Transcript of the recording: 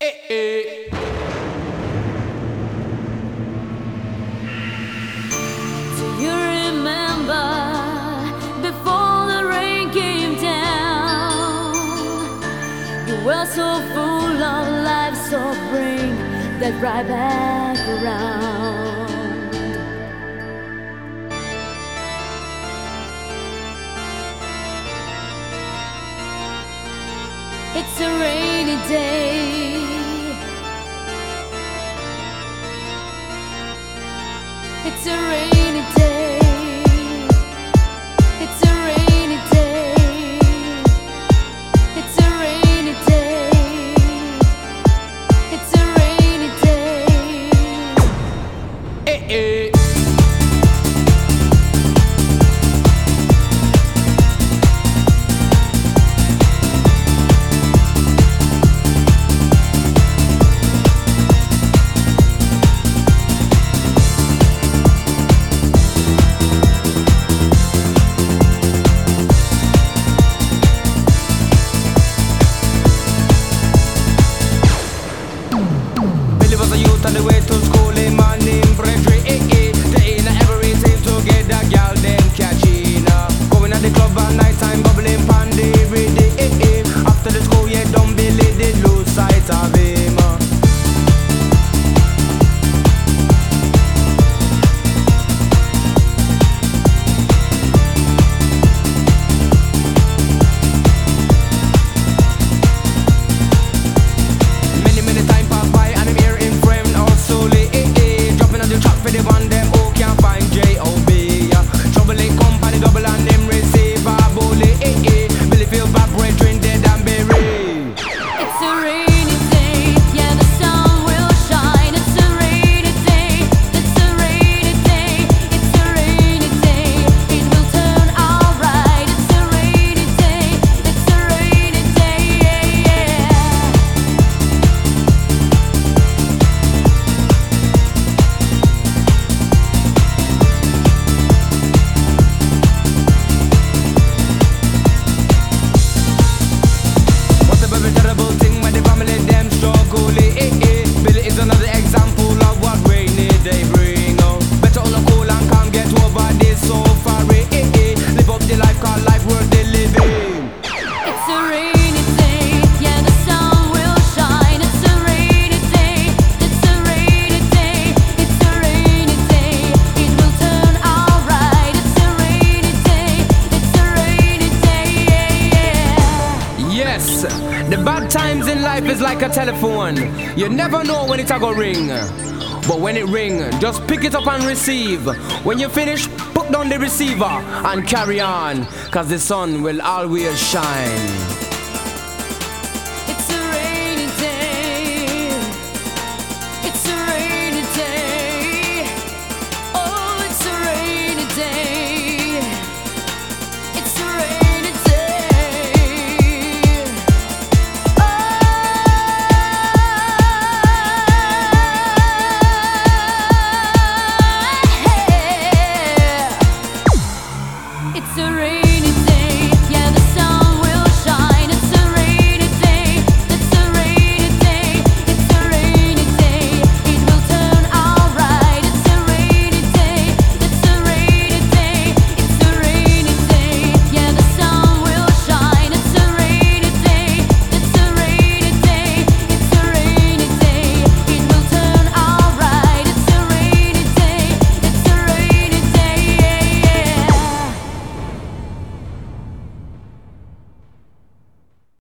eh. Do you remember before the rain came down? You were so full of life, so bring that right back around. It's a rainy day. It's a rainy day. It's a rainy day. It's a rainy day. It's a rainy day. Eh. On the way to school, in my name Frederick, They ain't every team to get that gal, then catching up. Going at the club at night time, bubbling pandy, ready, After the school, yeah, don't believe they lose sight of him. The bad times in life is like a telephone. You never know when it's a go ring. But when it ring, just pick it up and receive. When you finish, put down the receiver and carry on, 'cause the sun will always shine.